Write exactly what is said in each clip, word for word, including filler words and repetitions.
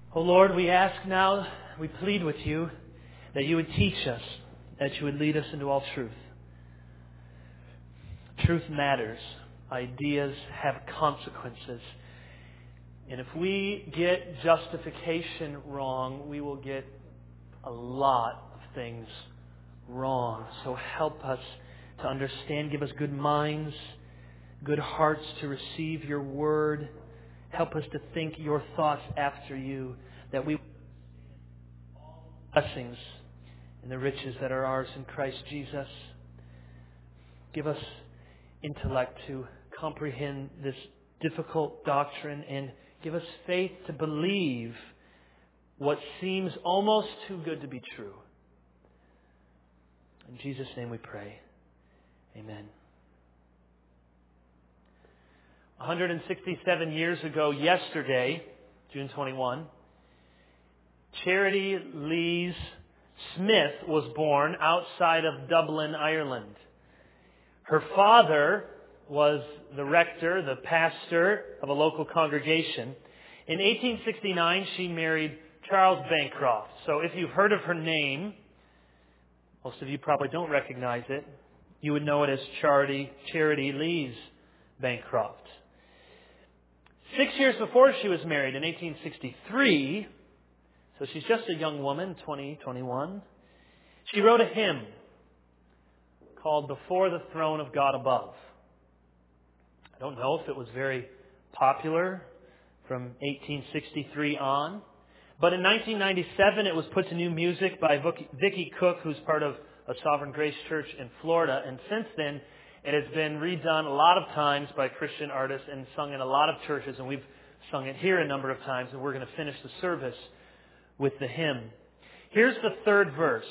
Oh Lord, we ask now, we plead with you that you would teach us, that you would lead us into all truth. Truth matters. Ideas have consequences. And if we get justification wrong, we will get a lot of things wrong. So help us to understand. Give us good minds, good hearts to receive your word. Help us to think your thoughts after you, that we all blessings and the riches that are ours in Christ Jesus. Give us intellect to comprehend this difficult doctrine, and give us faith to believe what seems almost too good to be true. In Jesus' name we pray. Amen. one hundred sixty-seven years ago yesterday, June twenty-first, Charity Lees Smith was born outside of Dublin, Ireland. Her father was the rector, the pastor of a local congregation. In eighteen sixty-nine, she married Charles Bancroft. So if you've heard of her name, most of you probably don't recognize it. You would know it as Charity, Charity Lees Bancroft. Six years before she was married, in eighteen sixty-three, so she's just a young woman, twenty, twenty-one, she wrote a hymn called Before the Throne of God Above. I don't know if it was very popular from eighteen sixty-three on, but in nineteen ninety-seven it was put to new music by Vicki Cook, who's part of a Sovereign Grace Church in Florida, and since then it has been redone a lot of times by Christian artists and sung in a lot of churches, and we've sung it here a number of times, and we're going to finish the service with the hymn. Here's the third verse.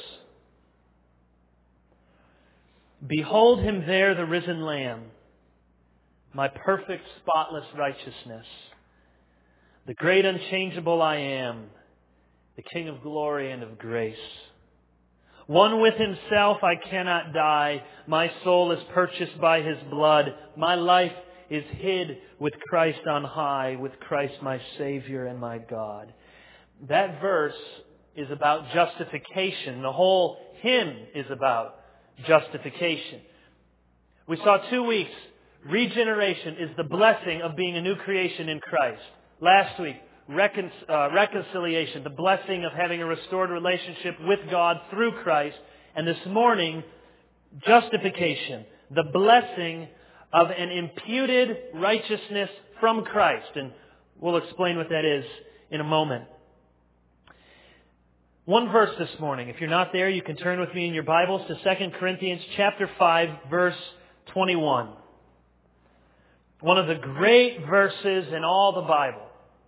Behold him there, the risen Lamb, my perfect, spotless righteousness, the great unchangeable I am, the King of glory and of grace. One with himself I cannot die. My soul is purchased by his blood. My life is hid with Christ on high, with Christ my Savior and my God. That verse is about justification. The whole hymn is about justification. We saw two weeks, regeneration is the blessing of being a new creation in Christ. Last week, Recon, uh, reconciliation, the blessing of having a restored relationship with God through Christ. And this morning, justification, the blessing of an imputed righteousness from Christ. And we'll explain what that is in a moment. One verse this morning. If you're not there, you can turn with me in your Bibles to Second Corinthians chapter five, verse twenty-one. One of the great verses in all the Bible.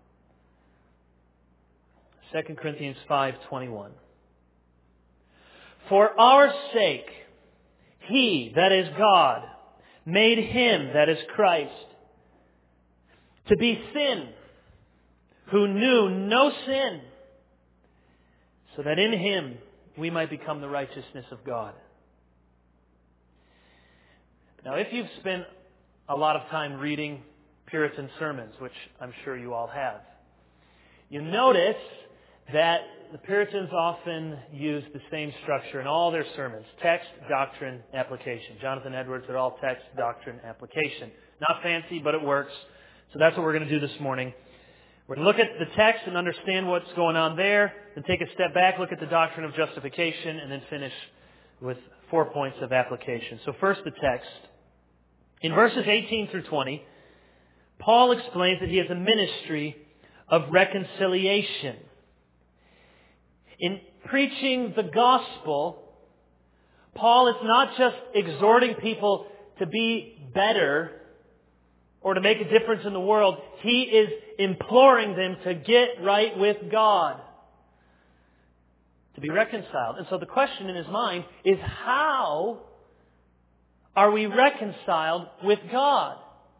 Second Corinthians five twenty-one. For our sake, He, that is God, made Him, that is Christ, to be sin, who knew no sin, so that in Him we might become the righteousness of God. Now, if you've spent a lot of time reading Puritan sermons, which I'm sure you all have, you notice that the Puritans often use the same structure in all their sermons. Text, doctrine, application. Jonathan Edwards, they're all text, doctrine, application. Not fancy, but it works. So that's what we're going to do this morning. We're going to look at the text and understand what's going on there, then take a step back, look at the doctrine of justification, and then finish with four points of application. So first, the text. In verses eighteen through twenty, Paul explains that he has a ministry of reconciliation. In preaching the gospel, Paul is not just exhorting people to be better or to make a difference in the world. He is imploring them to get right with God, to be reconciled. And so the question in his mind is, how are we reconciled with God?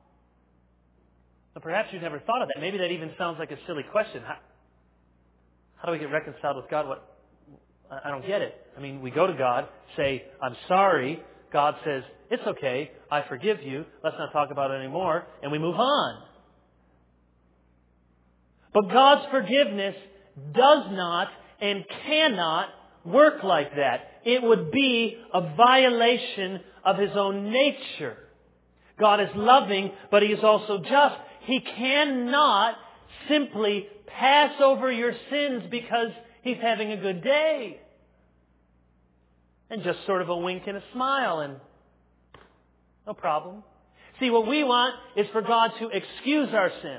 Now, perhaps you've never thought of that. Maybe that even sounds like a silly question. How, how do we get reconciled with God? What? I don't get it. I mean, we go to God, say, I'm sorry. God says, it's okay. I forgive you. Let's not talk about it anymore. And we move on. But God's forgiveness does not and cannot work like that. It would be a violation of His own nature. God is loving, but He is also just. He cannot simply pass over your sins because He's having a good day. And just sort of a wink and a smile and no problem. See, what we want is for God to excuse our sin.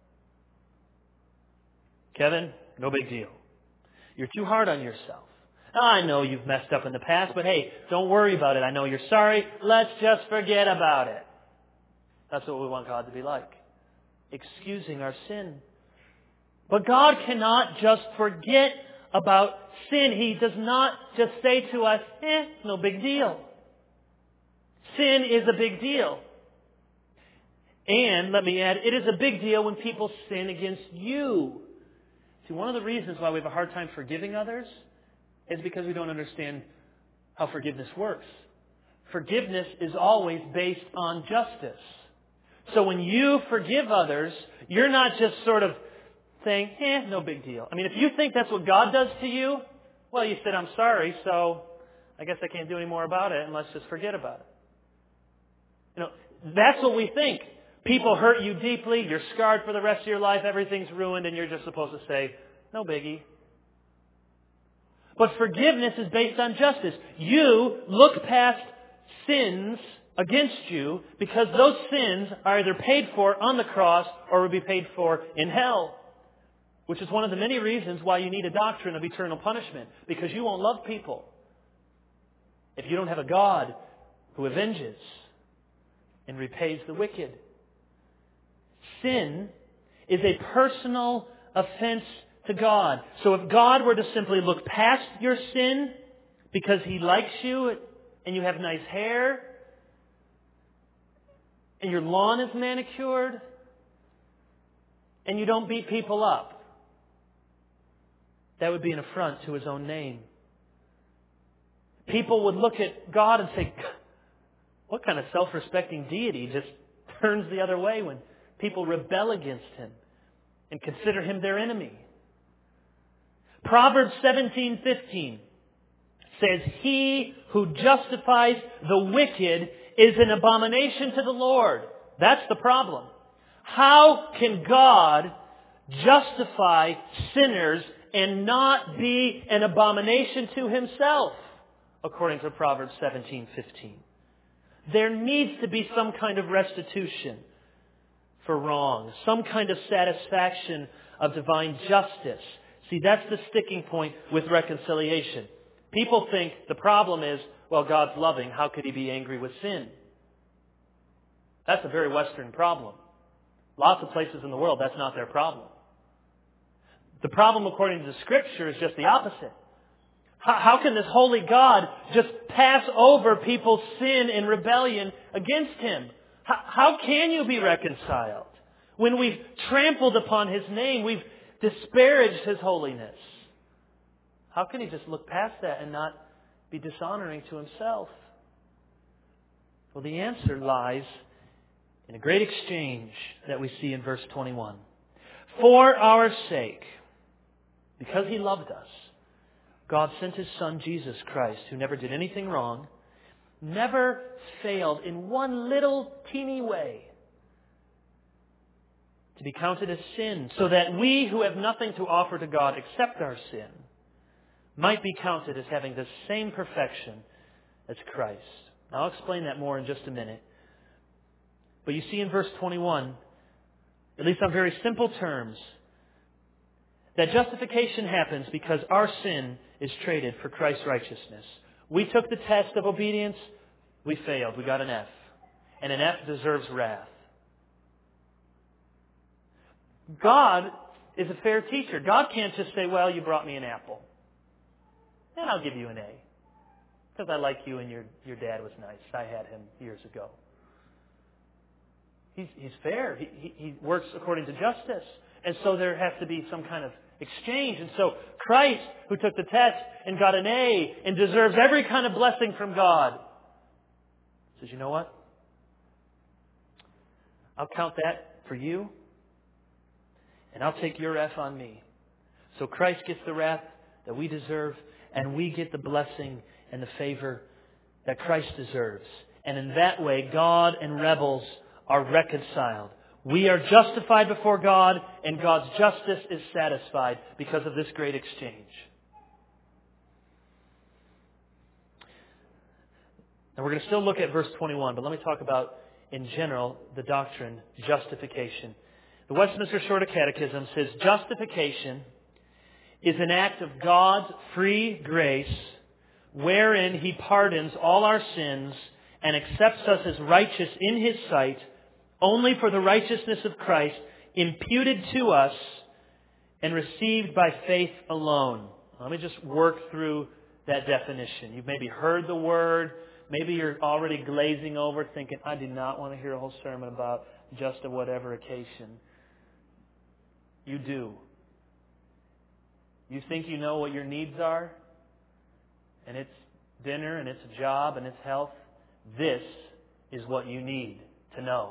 Kevin, no big deal. You're too hard on yourself. I know you've messed up in the past, but hey, don't worry about it. I know you're sorry. Let's just forget about it. That's what we want God to be like. Excusing our sin. But God cannot just forget about sin. He does not just say to us, eh, no big deal. Sin is a big deal. And, let me add, it is a big deal when people sin against you. See, one of the reasons why we have a hard time forgiving others is because we don't understand how forgiveness works. Forgiveness is always based on justice. So when you forgive others, you're not just sort of saying, eh, no big deal. I mean, if you think that's what God does to you, well, you said, I'm sorry, so I guess I can't do any more about it, and let's just forget about it. You know, that's what we think. People hurt you deeply, you're scarred for the rest of your life, everything's ruined, and you're just supposed to say, no biggie. But forgiveness is based on justice. You look past sins against you because those sins are either paid for on the cross or will be paid for in hell. Which is one of the many reasons why you need a doctrine of eternal punishment. Because you won't love people if you don't have a God who avenges and repays the wicked. Sin is a personal offense to God. So if God were to simply look past your sin because He likes you and you have nice hair and your lawn is manicured and you don't beat people up, that would be an affront to His own name. People would look at God and say, what kind of self-respecting deity just turns the other way when people rebel against Him and consider Him their enemy? Proverbs seventeen fifteen says, he who justifies the wicked is an abomination to the Lord. That's the problem. How can God justify sinners and not be an abomination to Himself? According to Proverbs seventeen fifteen. There needs to be some kind of restitution for wrong. Some kind of satisfaction of divine justice. See, that's the sticking point with reconciliation. People think the problem is, well, God's loving. How could He be angry with sin? That's a very Western problem. Lots of places in the world, that's not their problem. The problem, according to the Scripture, is just the opposite. How, how can this holy God just pass over people's sin and rebellion against Him? How, how can you be reconciled? When we've trampled upon His name, we've disparaged His holiness. How can He just look past that and not be dishonoring to Himself? Well, the answer lies in a great exchange that we see in verse twenty-one. For our sake, because He loved us, God sent His Son, Jesus Christ, who never did anything wrong, never failed in one little teeny way, to be counted as sin, so that we who have nothing to offer to God except our sin might be counted as having the same perfection as Christ. Now, I'll explain that more in just a minute. But you see in verse twenty-one, at least on very simple terms, that justification happens because our sin is traded for Christ's righteousness. We took the test of obedience, we failed, we got an F. And an F deserves wrath. God is a fair teacher. God can't just say, well, you brought me an apple, and I'll give you an A. Because I like you and your, your dad was nice. I had him years ago. He's, he's fair. He, he, he works according to justice. And so there has to be some kind of exchange. And so Christ, who took the test and got an A and deserves every kind of blessing from God, says, you know what? I'll count that for you, and I'll take your F on me. So Christ gets the wrath that we deserve, and we get the blessing and the favor that Christ deserves. And in that way, God and rebels are reconciled. We are justified before God, and God's justice is satisfied because of this great exchange. And we're going to still look at verse twenty-one, but let me talk about, in general, the doctrine, justification. The Westminster Shorter Catechism says, justification is an act of God's free grace wherein He pardons all our sins and accepts us as righteous in His sight only for the righteousness of Christ imputed to us and received by faith alone. Let me just work through that definition. You've maybe heard the word. Maybe you're already glazing over thinking, I do not want to hear a whole sermon about just a whatever occasion. You do. You think you know what your needs are? And it's dinner, and it's a job, and it's health. This is what you need to know.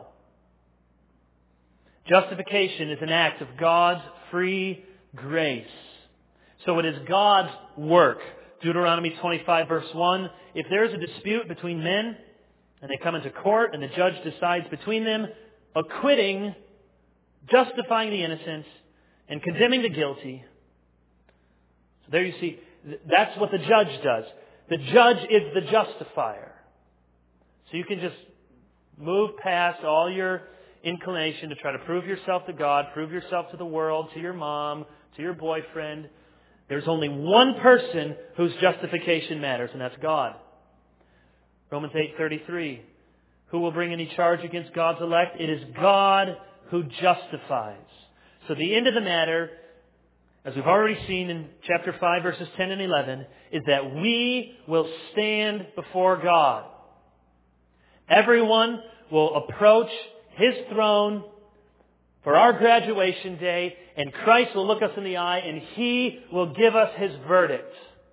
Justification is an act of God's free grace. So it is God's work. Deuteronomy twenty-five verse one, if there is a dispute between men and they come into court and the judge decides between them, acquitting, justifying the innocent, and condemning the guilty. So there you see, that's what the judge does. The judge is the justifier. So you can just move past all your inclination to try to prove yourself to God, prove yourself to the world, to your mom, to your boyfriend. There's only one person whose justification matters, and that's God. Romans eight thirty-three. Who will bring any charge against God's elect? It is God who justifies. So the end of the matter, as we've already seen in chapter five, verses ten and eleven, is that we will stand before God. Everyone will approach His throne for our graduation day, and Christ will look us in the eye, and He will give us His verdict.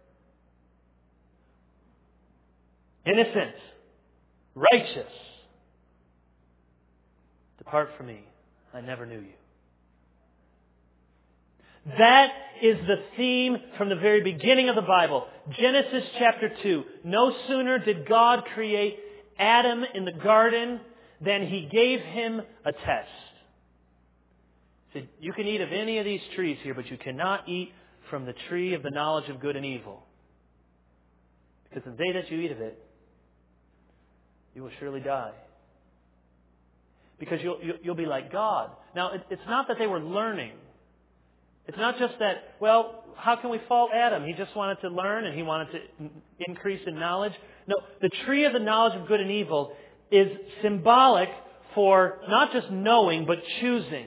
Innocent, righteous, depart from me, I never knew you. That is the theme from the very beginning of the Bible. Genesis chapter two. No sooner did God create Adam in the garden than He gave him a test. He said, you can eat of any of these trees here, but you cannot eat from the tree of the knowledge of good and evil. Because the day that you eat of it, you will surely die. Because you'll, you'll be like God. Now, it's not that they were learning. It's not just that, well, how can we fault Adam? He just wanted to learn and he wanted to increase in knowledge. No, the tree of the knowledge of good and evil is symbolic for not just knowing, but choosing.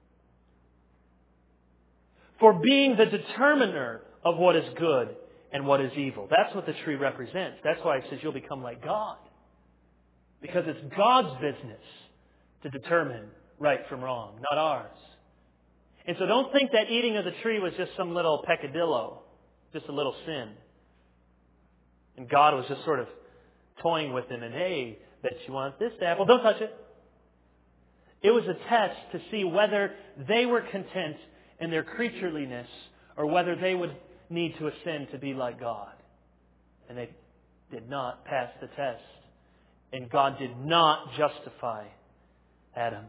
For being the determiner of what is good and what is evil. That's what the tree represents. That's why it says you'll become like God. Because it's God's business to determine right from wrong, not ours. And so don't think that eating of the tree was just some little peccadillo, just a little sin. And God was just sort of toying with him and, hey, bet you want this apple, don't touch it. It was a test to see whether they were content in their creatureliness or whether they would need to ascend to be like God. And they did not pass the test. And God did not justify Adam.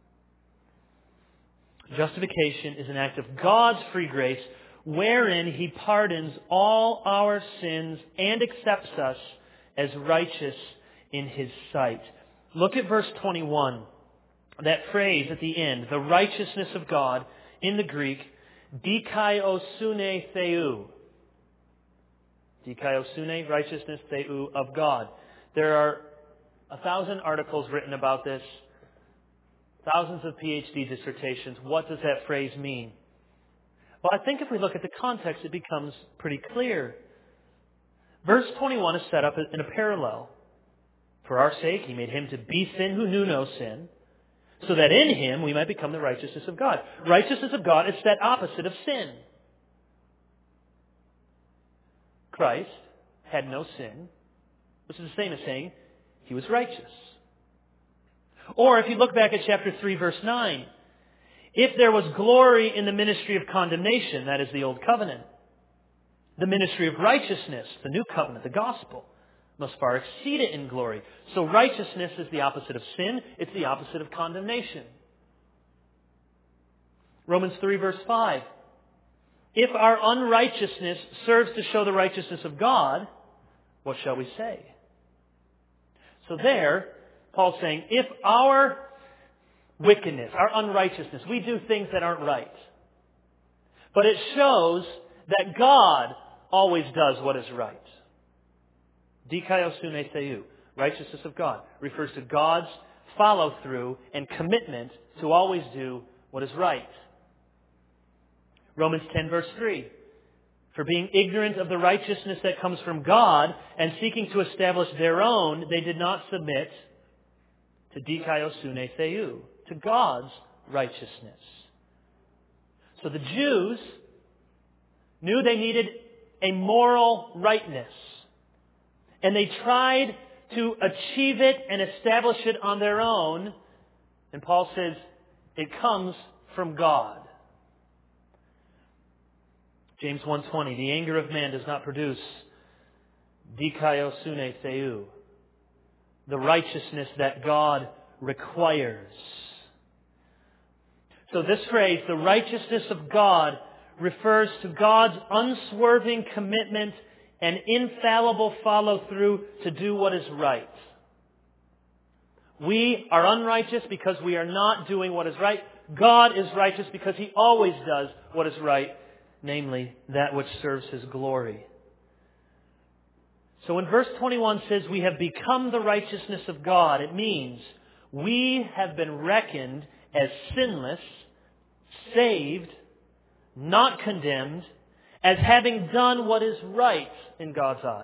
Justification is an act of God's free grace wherein He pardons all our sins and accepts us as righteous in His sight. Look at verse twenty-one. That phrase at the end, the righteousness of God, in the Greek, dikaiosune theou. Dikaiosune, righteousness, theou, of God. There are a thousand articles written about this. Thousands of P H D dissertations. What does that phrase mean? Well, I think if we look at the context, it becomes pretty clear. Verse twenty-one is set up in a parallel. For our sake, He made Him to be sin who knew no sin, so that in Him we might become the righteousness of God. Righteousness of God is that opposite of sin. Christ had no sin, which is the same as saying He was righteous. Or if you look back at chapter three, verse nine, If there was glory in the ministry of condemnation, that is the Old Covenant, the ministry of righteousness, the New Covenant, the Gospel, must far exceed it in glory. So righteousness is the opposite of sin. It's the opposite of condemnation. Romans three verse five. If our unrighteousness serves to show the righteousness of God, what shall we say? So there, Paul's saying, if our wickedness, our unrighteousness, we do things that aren't right, but it shows that God always does what is right. Dikaiosune theou, righteousness of God, refers to God's follow-through and commitment to always do what is right. Romans ten verse three. For being ignorant of the righteousness that comes from God and seeking to establish their own, they did not submit to dikaiosune theou, to God's righteousness. So the Jews knew they needed a moral rightness. And they tried to achieve it and establish it on their own. And Paul says, it comes from God. James one twenty, the anger of man does not produce dikaiosune theou, the righteousness that God requires. So this phrase, the righteousness of God, refers to God's unswerving commitment and infallible follow-through to do what is right. We are unrighteous because we are not doing what is right. God is righteous because He always does what is right, namely that which serves His glory. So when verse twenty-one says we have become the righteousness of God, it means we have been reckoned as sinless, saved, not condemned, as having done what is right in God's eyes.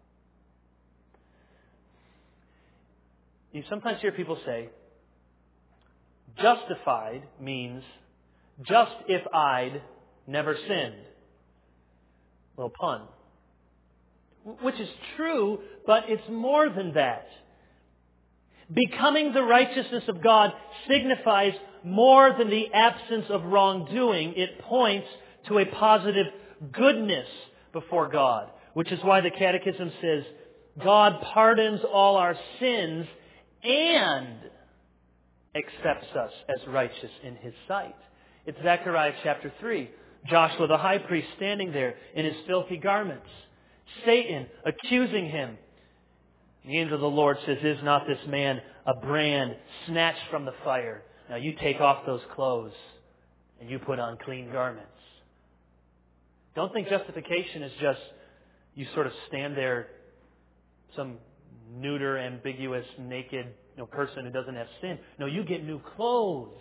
You sometimes hear people say, justified means just if I'd never sinned. Little pun. Which is true, but it's more than that. Becoming the righteousness of God signifies more than the absence of wrongdoing. It points to a positive goodness before God, which is why the Catechism says, God pardons all our sins and accepts us as righteous in His sight. It's Zechariah chapter three. Joshua the high priest standing there in his filthy garments. Satan accusing him. The angel of the Lord says, is not this man a brand snatched from the fire? Now you take off those clothes and you put on clean garments. Don't think justification is just you sort of stand there, some neuter, ambiguous, naked you know, person who doesn't have sin. No, you get new clothes.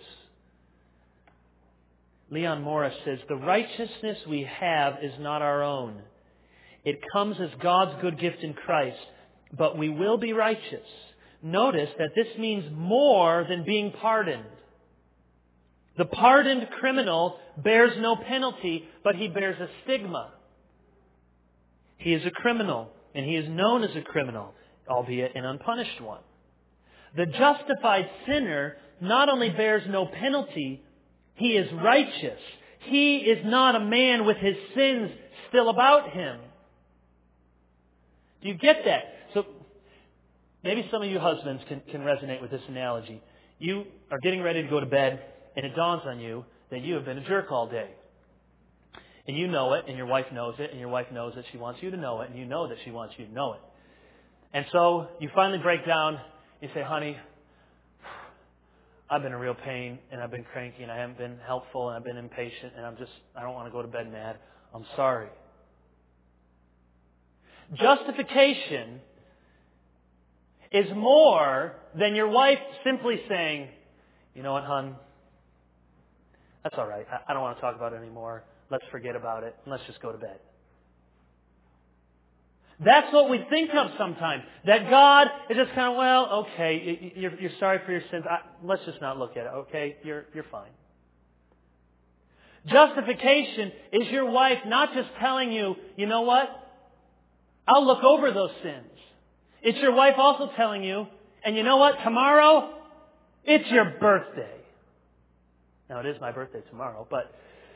Leon Morris says, the righteousness we have is not our own. It comes as God's good gift in Christ, but we will be righteous. Notice that this means more than being pardoned. The pardoned criminal bears no penalty, but he bears a stigma. He is a criminal, and he is known as a criminal, albeit an unpunished one. The justified sinner not only bears no penalty, he is righteous. He is not a man with his sins still about him. Do you get that? So maybe some of you husbands can, can resonate with this analogy. You are getting ready to go to bed, and it dawns on you that you have been a jerk all day. And you know it, and your wife knows it, and your wife knows that she wants you to know it, and you know that she wants you to know it. And so you finally break down. You say, honey, I've been a real pain, and I've been cranky, and I haven't been helpful, and I've been impatient, and I'm just, I don't want to go to bed mad. I'm sorry. Justification is more than your wife simply saying, you know what, hon, that's all right. I don't want to talk about it anymore. Let's forget about it, and let's just go to bed. That's what we think of sometimes. That God is just kind of, well, okay, you're, you're sorry for your sins. I, let's just not look at it, okay? You're, you're fine. Justification is your wife not just telling you, you know what? I'll look over those sins. It's your wife also telling you, and you know what? Tomorrow, it's your birthday. Now, it is my birthday tomorrow, but,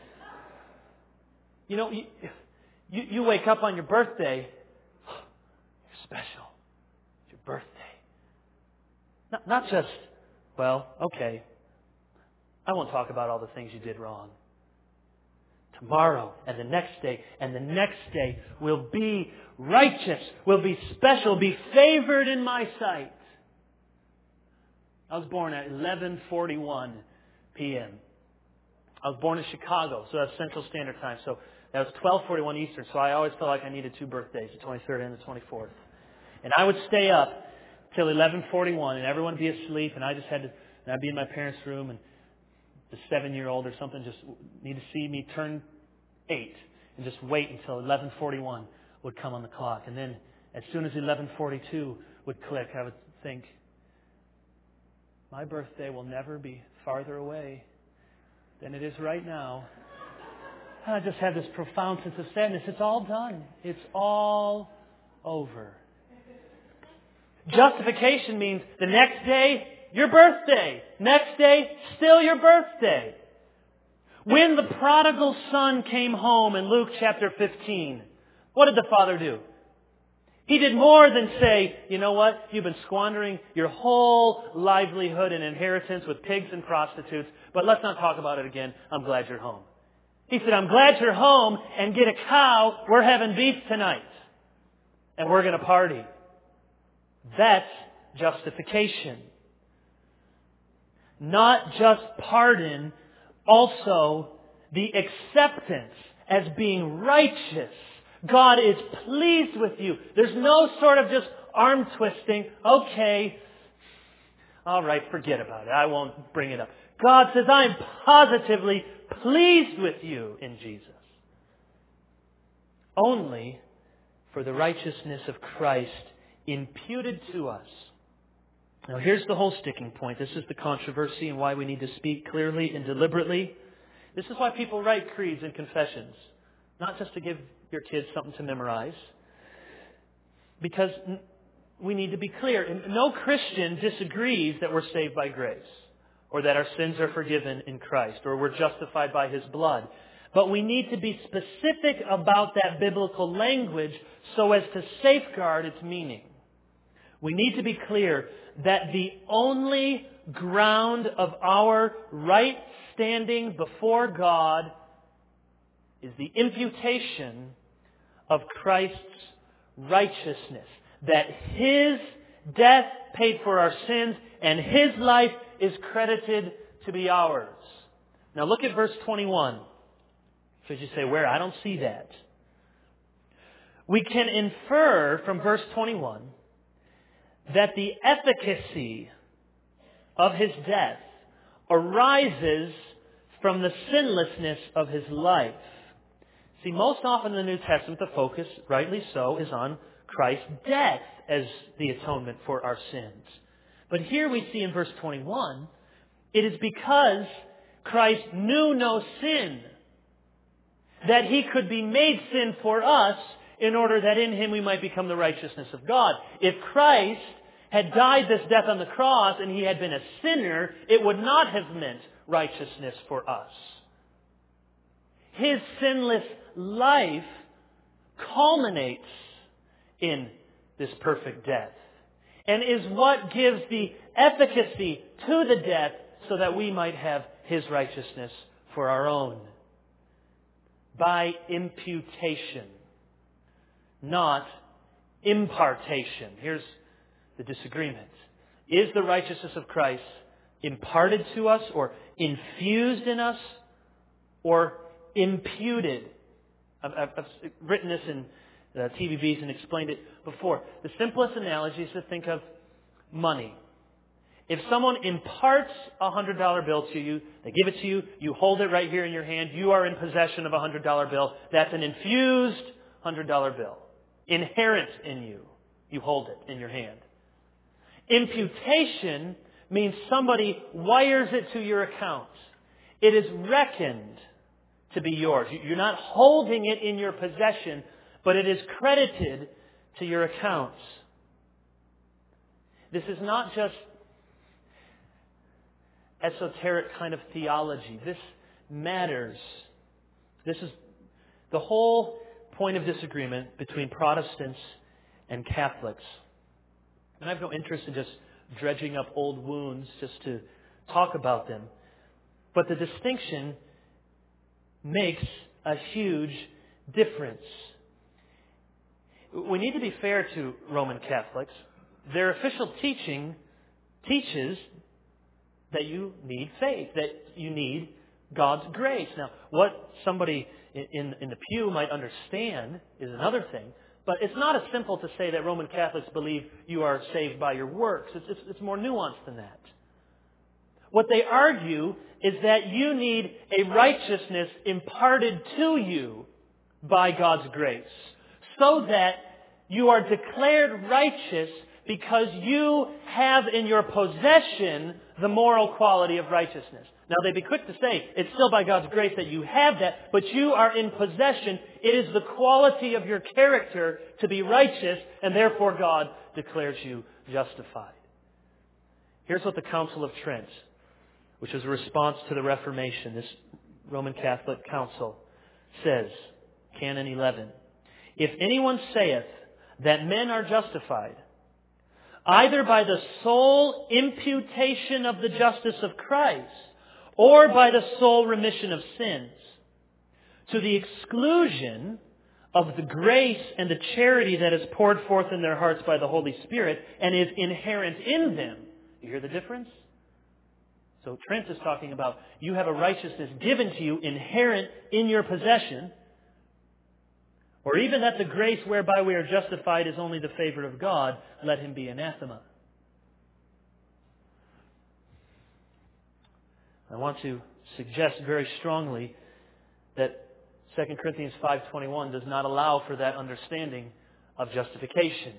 you know, you, you, you wake up on your birthday, you're special. It's your birthday. Not, not just, well, okay, I won't talk about all the things you did wrong. Tomorrow and the next day and the next day will be righteous, will be special, be favored in my sight. I was born at eleven forty-one p.m. I was born in Chicago, so that's Central Standard Time. So that was twelve forty-one Eastern. So I always felt like I needed two birthdays, the twenty-third and the twenty-fourth. And I would stay up till eleven forty-one, and everyone would be asleep, and I just had to, and I'd be in my parents' room, and the seven-year-old or something just need to see me turn eight, and just wait until eleven forty-one would come on the clock. And then as soon as eleven forty-two would click, I would think, my birthday will never be farther away than it is right now. And I just had this profound sense of sadness. It's all done. It's all over. Justification means the next day, your birthday. Next day, still your birthday. When the prodigal son came home in Luke chapter fifteen, what did the father do? He did more than say, you know what, you've been squandering your whole livelihood and inheritance with pigs and prostitutes, but let's not talk about it again. I'm glad you're home. He said, I'm glad you're home, and get a cow. We're having beef tonight. And we're going to party. That's justification. Not just pardon, also the acceptance as being righteous. God is pleased with you. There's no sort of just arm twisting. Okay, all right, forget about it. I won't bring it up. God says, I'm positively pleased with you in Jesus. Only for the righteousness of Christ imputed to us. Now here's the whole sticking point. This is the controversy and why we need to speak clearly and deliberately. This is why people write creeds and confessions. Not just to give your kids something to memorize. Because we need to be clear. No Christian disagrees that we're saved by grace, or that our sins are forgiven in Christ, or we're justified by His blood. But we need to be specific about that biblical language so as to safeguard its meaning. We need to be clear that the only ground of our right standing before God is the imputation of Christ's righteousness. That His death paid for our sins and His life is credited to be ours. Now look at verse twenty-one. So you say, where? I don't see that. We can infer from verse twenty-one that the efficacy of His death arises from the sinlessness of His life. See, most often in the New Testament, the focus, rightly so, is on Christ's death as the atonement for our sins. But here we see in verse twenty-one, it is because Christ knew no sin that He could be made sin for us in order that in Him we might become the righteousness of God. If Christ had died this death on the cross and He had been a sinner, it would not have meant righteousness for us. His sinless life culminates in this perfect death and is what gives the efficacy to the death so that we might have His righteousness for our own. By imputation, not impartation. Here's the disagreement. Is the righteousness of Christ imparted to us or infused in us or imputed? I've, I've, I've written this in uh, T V Bs and explained it before. The simplest analogy is to think of money. If someone imparts a one hundred dollar bill to you, they give it to you, you hold it right here in your hand, you are in possession of a one hundred dollar bill. That's an infused one hundred dollar bill. Inherent in you. You hold it in your hand. Imputation means somebody wires it to your account. It is reckoned to be yours. You're not holding it in your possession, but it is credited to your accounts. This is not just esoteric kind of theology. This matters. This is the whole point of disagreement between Protestants and Catholics. And I have no interest in just dredging up old wounds just to talk about them. But the distinction makes a huge difference. We need to be fair to Roman Catholics. Their official teaching teaches that you need faith, that you need God's grace. Now, what somebody in, in the pew might understand is another thing, but it's not as simple to say that Roman Catholics believe you are saved by your works. It's, it's, it's more nuanced than that. What they argue is that you need a righteousness imparted to you by God's grace, so that you are declared righteous because you have in your possession the moral quality of righteousness. Now, they'd be quick to say, it's still by God's grace that you have that, but you are in possession. It is the quality of your character to be righteous, and therefore God declares you justified. Here's what the Council of Trent, which was a response to the Reformation, this Roman Catholic Council, says, Canon eleven. If anyone saith that men are justified, either by the sole imputation of the justice of Christ, or by the sole remission of sins, to the exclusion of the grace and the charity that is poured forth in their hearts by the Holy Spirit and is inherent in them. You hear the difference? So Trent is talking about you have a righteousness given to you inherent in your possession, or even that the grace whereby we are justified is only the favor of God, let him be anathema. I want to suggest very strongly that Second Corinthians five twenty-one does not allow for that understanding of justification.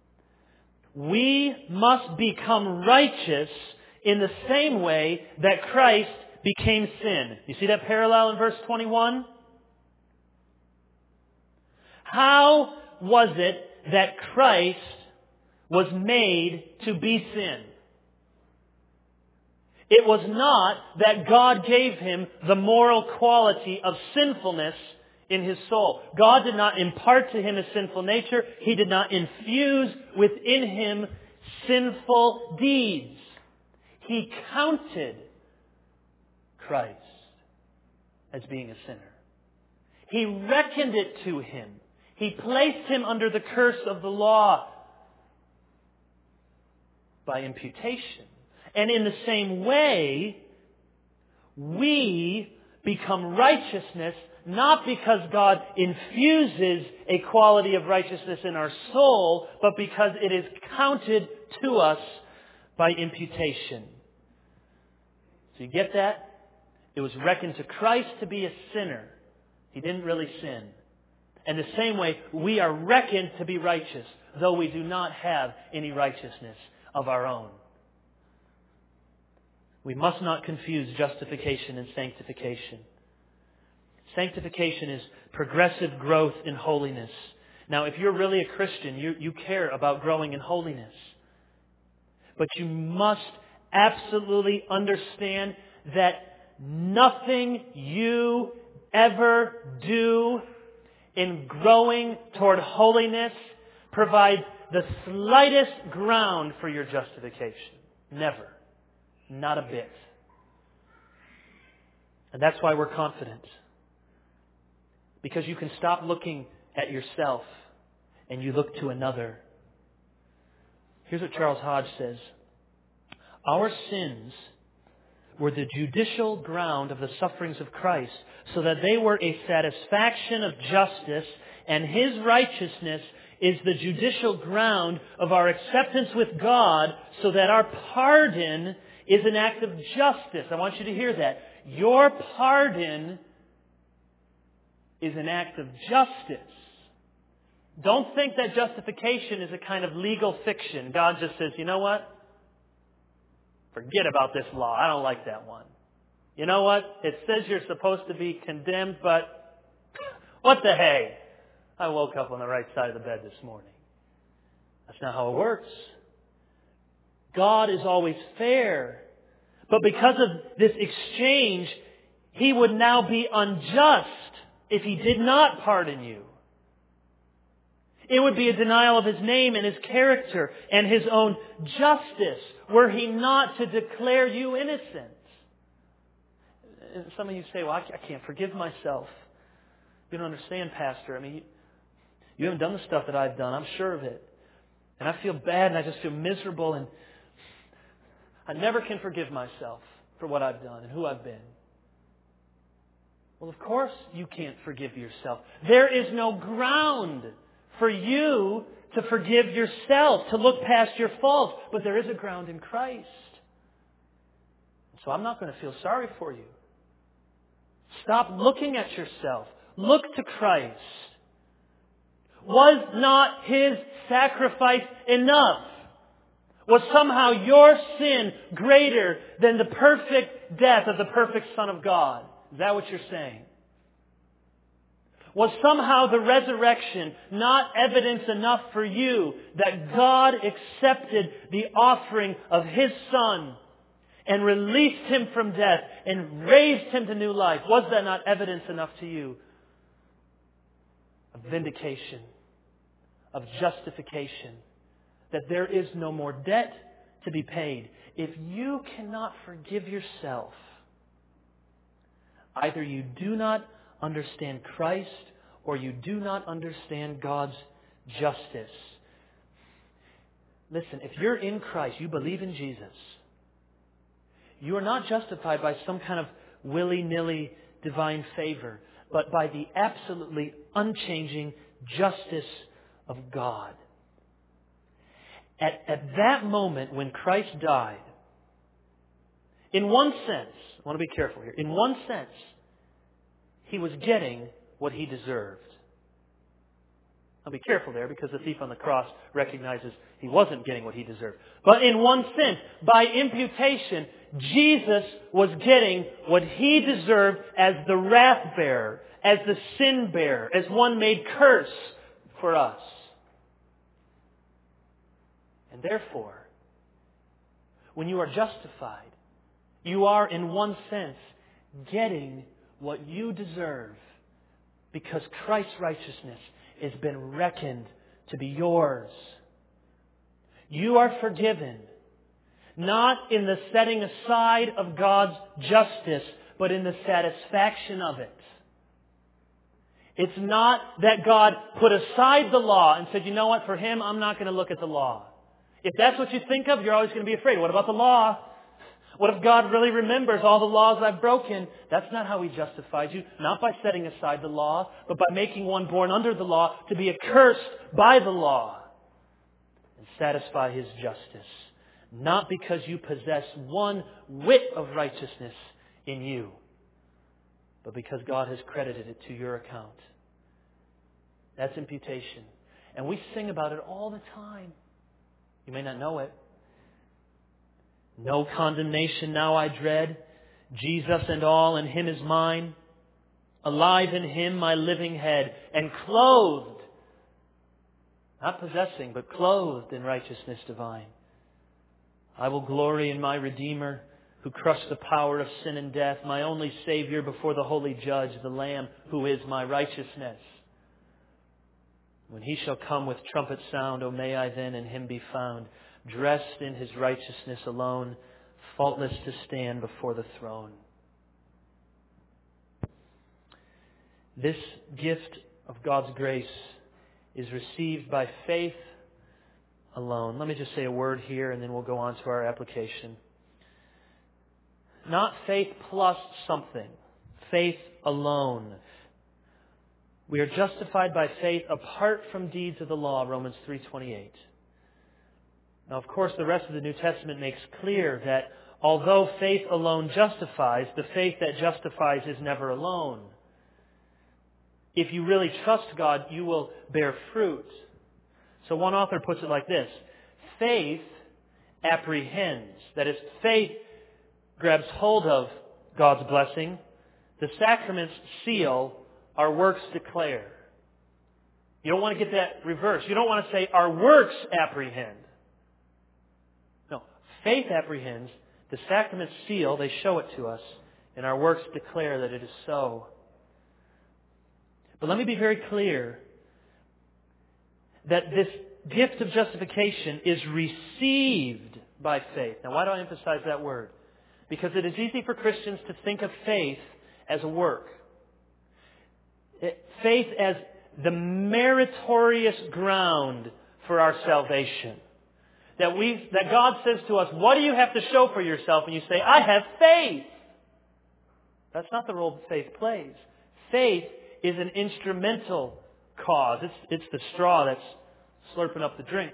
We must become righteous in the same way that Christ became sin. You see that parallel in verse twenty-one? How was it that Christ was made to be sin? It was not that God gave him the moral quality of sinfulness in his soul. God did not impart to him a sinful nature. He did not infuse within him sinful deeds. He counted Christ as being a sinner. He reckoned it to him. He placed him under the curse of the law by imputation. And in the same way, we become righteousness not because God infuses a quality of righteousness in our soul, but because it is counted to us by imputation. So you get that? It was reckoned to Christ to be a sinner. He didn't really sin. And the same way, we are reckoned to be righteous, though we do not have any righteousness of our own. We must not confuse justification and sanctification. Sanctification is progressive growth in holiness. Now, if you're really a Christian, you, you care about growing in holiness. But you must absolutely understand that nothing you ever do in growing toward holiness provides the slightest ground for your justification. Never. Not a bit. And that's why we're confident. Because you can stop looking at yourself and you look to another. Here's what Charles Hodge says. Our sins were the judicial ground of the sufferings of Christ, so that they were a satisfaction of justice, and His righteousness is the judicial ground of our acceptance with God, so that our pardon is an act of justice. I want you to hear that. Your pardon is an act of justice. Don't think that justification is a kind of legal fiction. God just says, you know what? Forget about this law. I don't like that one. You know what? It says you're supposed to be condemned, but what the hey? I woke up on the right side of the bed this morning. That's not how it works. God is always fair, But because of this exchange, He would now be unjust if He did not pardon you. It would be a denial of His name and His character and His own justice were He not to declare you innocent. And some of you say, well, I can't forgive myself. You don't understand, Pastor. I mean, you haven't done the stuff that I've done. I'm sure of it. And I feel bad and I just feel miserable and I never can forgive myself for what I've done and who I've been. Well, of course you can't forgive yourself. There is no ground for you to forgive yourself, to look past your faults. But there is a ground in Christ. So I'm not going to feel sorry for you. Stop looking at yourself. Look to Christ. Was not His sacrifice enough? Was somehow your sin greater than the perfect death of the perfect Son of God? Is that what you're saying? Was somehow the resurrection not evidence enough for you that God accepted the offering of His Son and released Him from death and raised Him to new life? Was that not evidence enough to you of vindication, of justification, that there is no more debt to be paid? If you cannot forgive yourself, either you do not understand Christ or you do not understand God's justice. Listen, if you're in Christ, you believe in Jesus, you are not justified by some kind of willy-nilly divine favor, but by the absolutely unchanging justice of God. At, at that moment when Christ died, in one sense, I want to be careful here, in one sense, He was getting what He deserved. I'll be careful there because the thief on the cross recognizes he wasn't getting what he deserved. But in one sense, by imputation, Jesus was getting what He deserved as the wrath bearer, as the sin bearer, as one made curse for us. And therefore, when you are justified, you are in one sense getting what you deserve because Christ's righteousness has been reckoned to be yours. You are forgiven, not in the setting aside of God's justice, but in the satisfaction of it. It's not that God put aside the law and said, you know what, for Him, I'm not going to look at the law. If that's what you think of, you're always going to be afraid. What about the law? What if God really remembers all the laws I've broken? That's not how He justified you. Not by setting aside the law, but by making one born under the law to be accursed by the law and satisfy His justice. Not because you possess one whit of righteousness in you, but because God has credited it to your account. That's imputation. And we sing about it all the time. You may not know it. No condemnation now I dread. Jesus and all in Him is mine. Alive in Him my living head. And clothed, not possessing, but clothed in righteousness divine. I will glory in my Redeemer, who crushed the power of sin and death, my only Savior before the holy Judge, the Lamb who is my righteousness. When He shall come with trumpet sound, O may I then in Him be found, dressed in His righteousness alone, faultless to stand before the throne. This gift of God's grace is received by faith alone. Let me just say a word here and then we'll go on to our application. Not faith plus something. Faith alone. We are justified by faith apart from deeds of the law, Romans three twenty-eight. Now, of course, the rest of the New Testament makes clear that although faith alone justifies, the faith that justifies is never alone. If you really trust God, you will bear fruit. So one author puts it like this: faith apprehends. That is, faith grabs hold of God's blessing. The sacraments seal, our works declare. You don't want to get that reversed. You don't want to say our works apprehend. No, faith apprehends The sacraments seal, they show it to us, and our works declare that it is so. But let me be very clear that this gift of justification is received by faith. Now, why do I emphasize that word? Because it is easy for Christians to think of faith as a work. Faith as the meritorious ground for our salvation. That we, that God says to us, what do you have to show for yourself? And you say, I have faith. That's not the role that faith plays. Faith is an instrumental cause. It's, it's the straw that's slurping up the drink.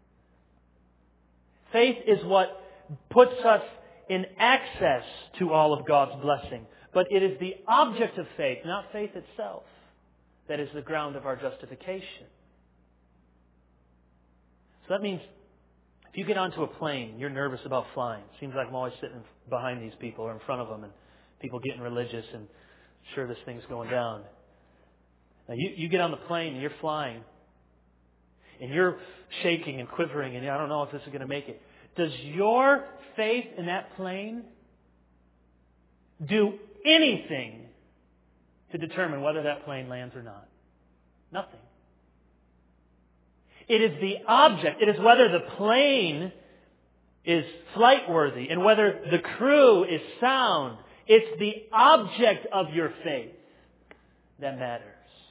Faith is what puts us in access to all of God's blessing. But it is the object of faith, not faith itself, that is the ground of our justification. So that means if you get onto a plane, you're nervous about flying. Seems like I'm always sitting behind these people or in front of them and people getting religious and sure this thing's going down. Now you, you get on the plane and you're flying and you're shaking and quivering and I don't know if this is going to make it. Does your faith in that plane do anything to determine whether that plane lands or not? Nothing. It is the object. It is whether the plane is flight-worthy and whether the crew is sound. It's the object of your faith that matters.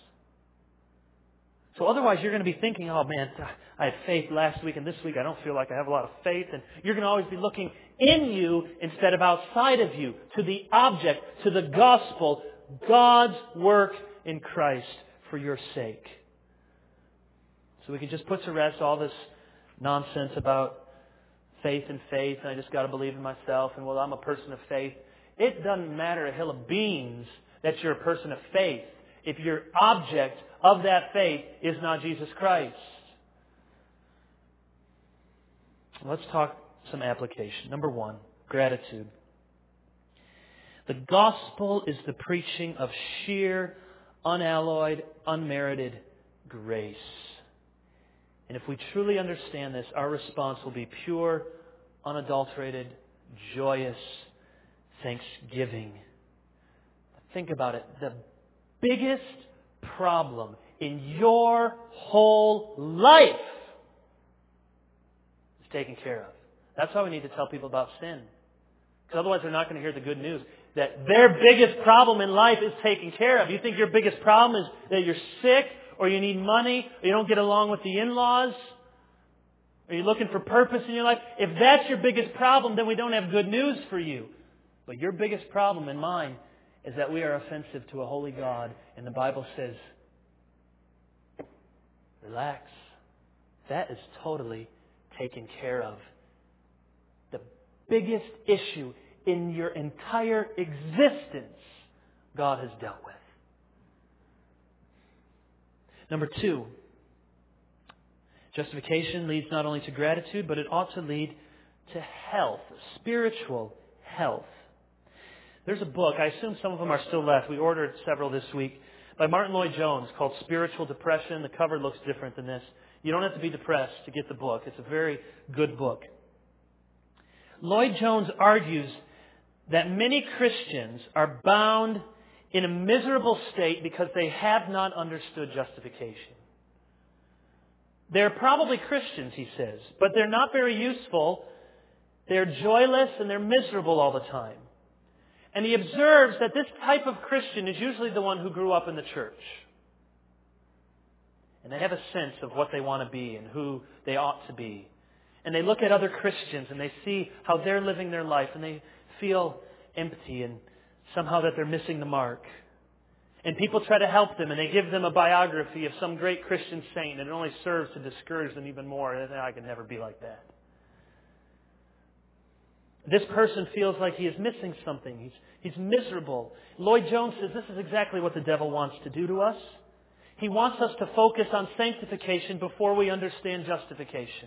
So otherwise you're going to be thinking, oh man, I had faith last week and this week I don't feel like I have a lot of faith. And you're going to always be looking in you instead of outside of you to the object, to the gospel, God's work in Christ for your sake. So we can just put to rest all this nonsense about faith and faith and I just got to believe in myself and well, I'm a person of faith. It doesn't matter a hill of beans that you're a person of faith if your object of that faith is not Jesus Christ. Let's talk some application. Number one, gratitude. The gospel is the preaching of sheer, unalloyed, unmerited grace. And if we truly understand this, our response will be pure, unadulterated, joyous thanksgiving. Think about it. The biggest problem in your whole life is taken care of. That's why we need to tell people about sin. Because otherwise they're not going to hear the good news. That their biggest problem in life is taken care of. You think your biggest problem is that you're sick, or you need money, or you don't get along with the in-laws, or you're looking for purpose in your life. If that's your biggest problem, then we don't have good news for you. But your biggest problem and mine is that we are offensive to a holy God. And the Bible says, relax. That is totally taken care of. The biggest issue in your entire existence, God has dealt with. Number two, justification leads not only to gratitude, but it ought to lead to health, spiritual health. There's a book, I assume some of them are still left. We ordered several this week, by Martin Lloyd-Jones called Spiritual Depression. The cover looks different than this. You don't have to be depressed to get the book. It's a very good book. Lloyd-Jones argues that many Christians are bound in a miserable state because they have not understood justification. They're probably Christians, he says, but they're not very useful. They're joyless and they're miserable all the time. And he observes that this type of Christian is usually the one who grew up in the church. And they have a sense of what they want to be and who they ought to be. And they look at other Christians and they see how they're living their life and they feel empty and somehow that they're missing the mark. And people try to help them and they give them a biography of some great Christian saint and it only serves to discourage them even more. And I can never be like that. This person feels like he is missing something. He's, he's miserable. Lloyd-Jones says this is exactly what the devil wants to do to us. He wants us to focus on sanctification before we understand justification.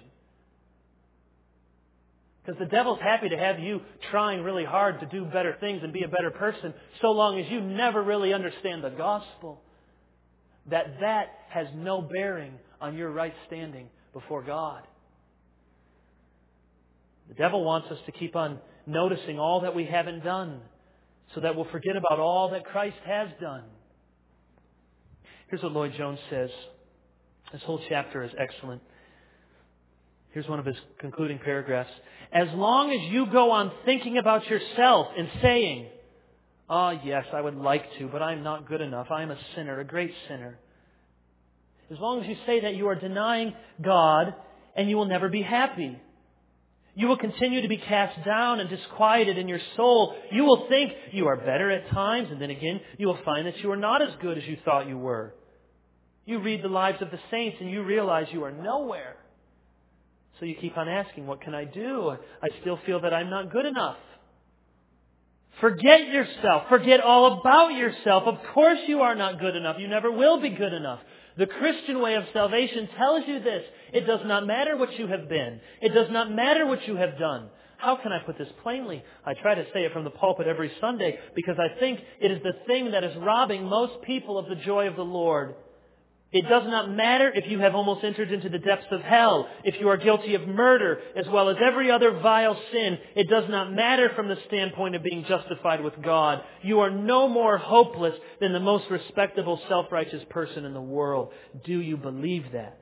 Because the devil's happy to have you trying really hard to do better things and be a better person so long as you never really understand the gospel. That that has no bearing on your right standing before God. The devil wants us to keep on noticing all that we haven't done so that we'll forget about all that Christ has done. Here's what Lloyd Jones says. This whole chapter is excellent. Here's one of his concluding paragraphs. As long as you go on thinking about yourself and saying, "Ah, yes, I would like to, but I'm not good enough. I am a sinner, a great sinner." As long as you say that, you are denying God, and you will never be happy. You will continue to be cast down and disquieted in your soul. You will think you are better at times, and then again, you will find that you are not as good as you thought you were. You read the lives of the saints, and you realize you are nowhere. So you keep on asking, what can I do? I still feel that I'm not good enough. Forget yourself. Forget all about yourself. Of course you are not good enough. You never will be good enough. The Christian way of salvation tells you this. It does not matter what you have been. It does not matter what you have done. How can I put this plainly? I try to say it from the pulpit every Sunday because I think it is the thing that is robbing most people of the joy of the Lord. It does not matter if you have almost entered into the depths of hell, if you are guilty of murder, as well as every other vile sin. It does not matter from the standpoint of being justified with God. You are no more hopeless than the most respectable, self-righteous person in the world. Do you believe that?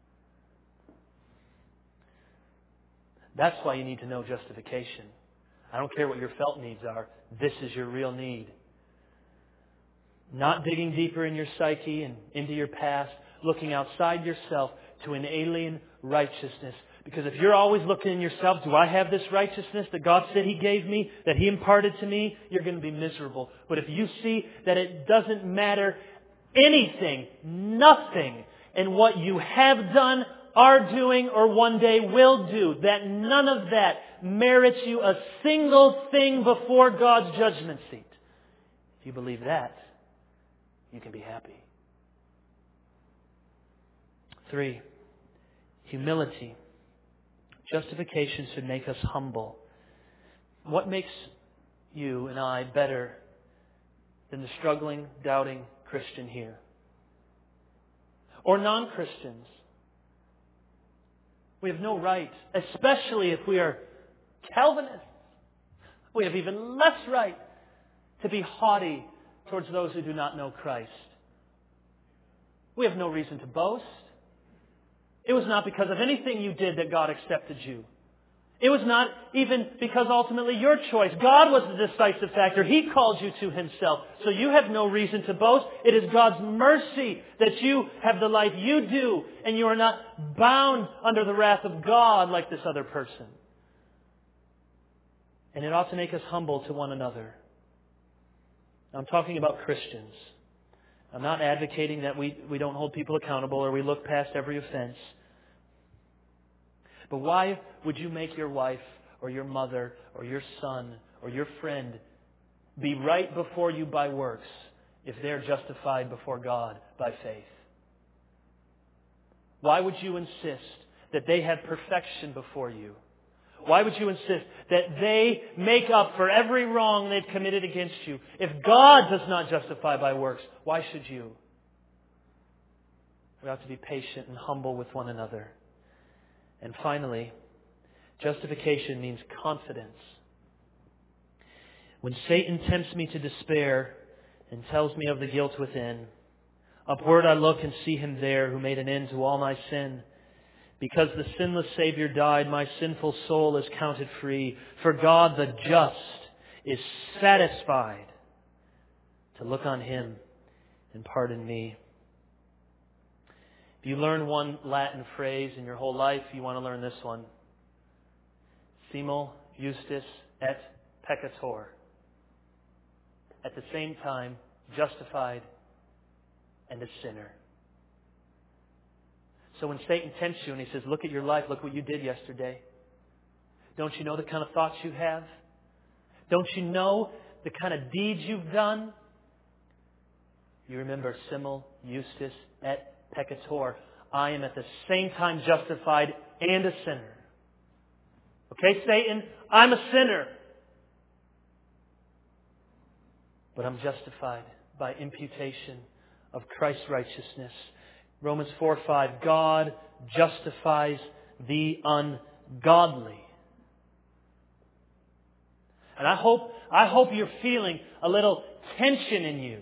That's why you need to know justification. I don't care what your felt needs are. This is your real need. Not digging deeper in your psyche and into your past, looking outside yourself to an alien righteousness. Because if you're always looking in yourself, do I have this righteousness that God said He gave me, that He imparted to me? You're going to be miserable. But if you see that it doesn't matter anything, nothing, in what you have done, are doing, or one day will do, that none of that merits you a single thing before God's judgment seat. If you believe that, you can be happy. Three, humility. Justification should make us humble. What makes you and I better than the struggling, doubting Christian here? Or non-Christians? We have no right, especially if we are Calvinists. We have even less right to be haughty towards those who do not know Christ. We have no reason to boast. It was not because of anything you did that God accepted you. It was not even because ultimately your choice. God was the decisive factor. He called you to Himself. So you have no reason to boast. It is God's mercy that you have the life you do, and you are not bound under the wrath of God like this other person. And it ought to make us humble to one another. I'm talking about Christians. I'm not advocating that we, we don't hold people accountable or we look past every offense. But why would you make your wife or your mother or your son or your friend be right before you by works if they're justified before God by faith? Why would you insist that they have perfection before you? Why would you insist that they make up for every wrong they've committed against you? If God does not justify by works, why should you? We ought to be patient and humble with one another. And finally, justification means confidence. When Satan tempts me to despair and tells me of the guilt within, upward I look and see Him there who made an end to all my sin. Because the sinless Savior died, my sinful soul is counted free. For God the just is satisfied to look on Him and pardon me. If you learn one Latin phrase in your whole life, you want to learn this one. Simul justus et peccator. At the same time, justified and a sinner. So when Satan tempts you and he says, look at your life, look what you did yesterday. Don't you know the kind of thoughts you have? Don't you know the kind of deeds you've done? You remember simul justus et peccator. I am at the same time justified and a sinner. Okay, Satan, I'm a sinner. But I'm justified by imputation of Christ's righteousness. Romans four five, God justifies the ungodly. And I hope, I hope you're feeling a little tension in you.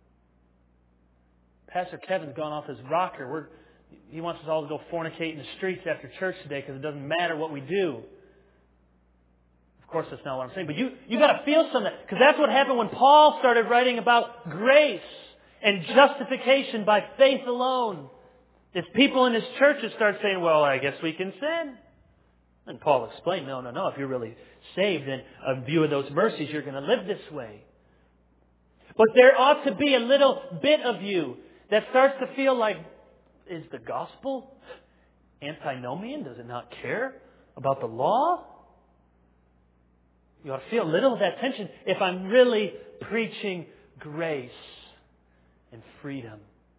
Pastor Kevin's gone off his rocker. We're, he wants us all to go fornicate in the streets after church today because it doesn't matter what we do. Of course, that's not what I'm saying. But you, you got to feel something. Because that's what happened when Paul started writing about grace and justification by faith alone. If people in his churches start saying, well, I guess we can sin. And Paul explained, no, no, no. If you're really saved in a view of those mercies, you're going to live this way. But there ought to be a little bit of you that starts to feel like, is the gospel antinomian? Does it not care about the law? You ought to feel a little of that tension if I'm really preaching grace and freedom.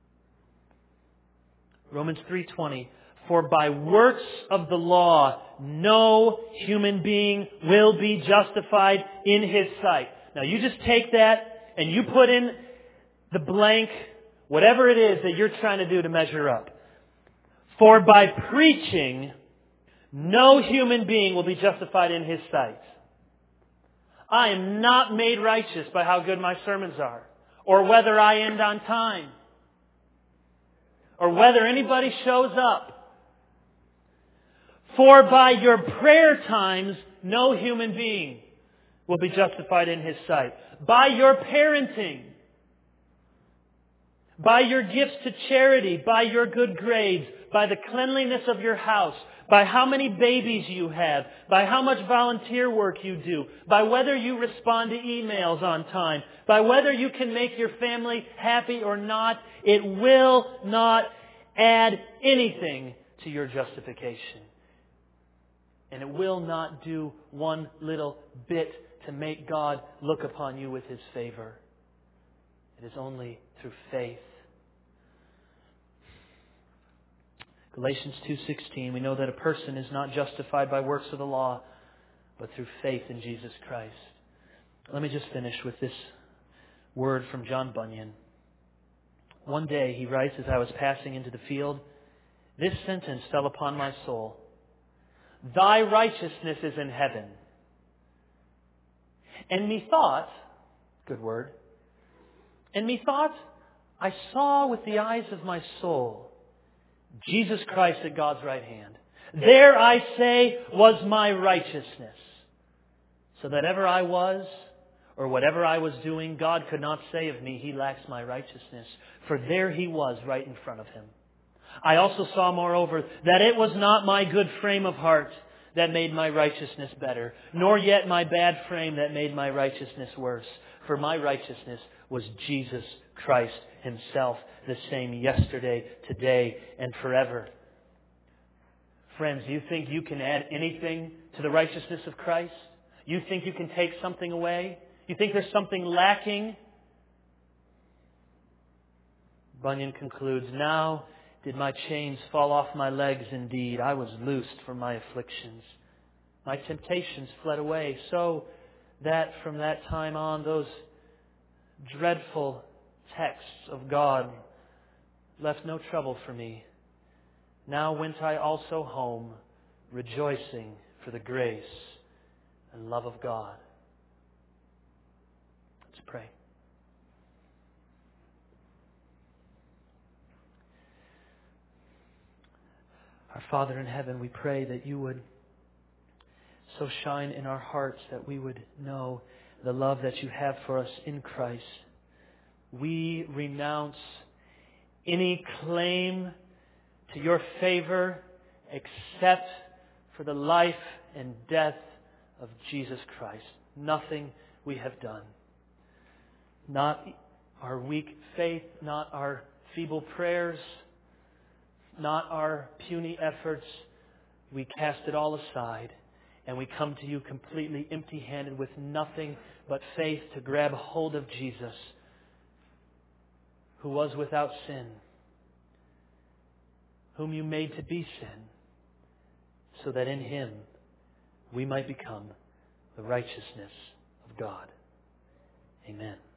Romans three twenty, for by works of the law, no human being will be justified in his sight. Now you just take that and you put in the blank, whatever it is that you're trying to do to measure up. For by preaching, no human being will be justified in his sight. I am not made righteous by how good my sermons are, or whether I end on time, or whether anybody shows up. For by your prayer times, no human being will be justified in his sight. By your parenting, by your gifts to charity, by your good grades, by the cleanliness of your house, by how many babies you have, by how much volunteer work you do, by whether you respond to emails on time, by whether you can make your family happy or not, it will not add anything to your justification. And it will not do one little bit to make God look upon you with His favor. It is only through faith. Galatians two sixteen, we know that a person is not justified by works of the law, but through faith in Jesus Christ. Let me just finish with this word from John Bunyan. One day, he writes, as I was passing into the field, this sentence fell upon my soul. Thy righteousness is in heaven. And methought, good word, and methought I saw with the eyes of my soul Jesus Christ at God's right hand. There, I say, was my righteousness. So that ever I was, or whatever I was doing, God could not say of me, He lacks my righteousness. For there He was right in front of Him. I also saw, moreover, that it was not my good frame of heart that made my righteousness better, nor yet my bad frame that made my righteousness worse. For my righteousness was Jesus Christ Himself, the same yesterday, today, and forever. Friends, do you think you can add anything to the righteousness of Christ? You think you can take something away? You think there's something lacking? Bunyan concludes, now did my chains fall off my legs indeed. I was loosed from my afflictions. My temptations fled away, so that from that time on those dreadful texts of God left no trouble for me. Now went I also home, rejoicing for the grace and love of God. Let's pray. Our Father in heaven, we pray that You would so shine in our hearts that we would know the love that You have for us in Christ. We renounce any claim to Your favor except for the life and death of Jesus Christ. Nothing we have done. Not our weak faith, not our feeble prayers, not our puny efforts. We cast it all aside and we come to You completely empty-handed with nothing but faith to grab hold of Jesus, who was without sin, whom You made to be sin, so that in Him we might become the righteousness of God. Amen.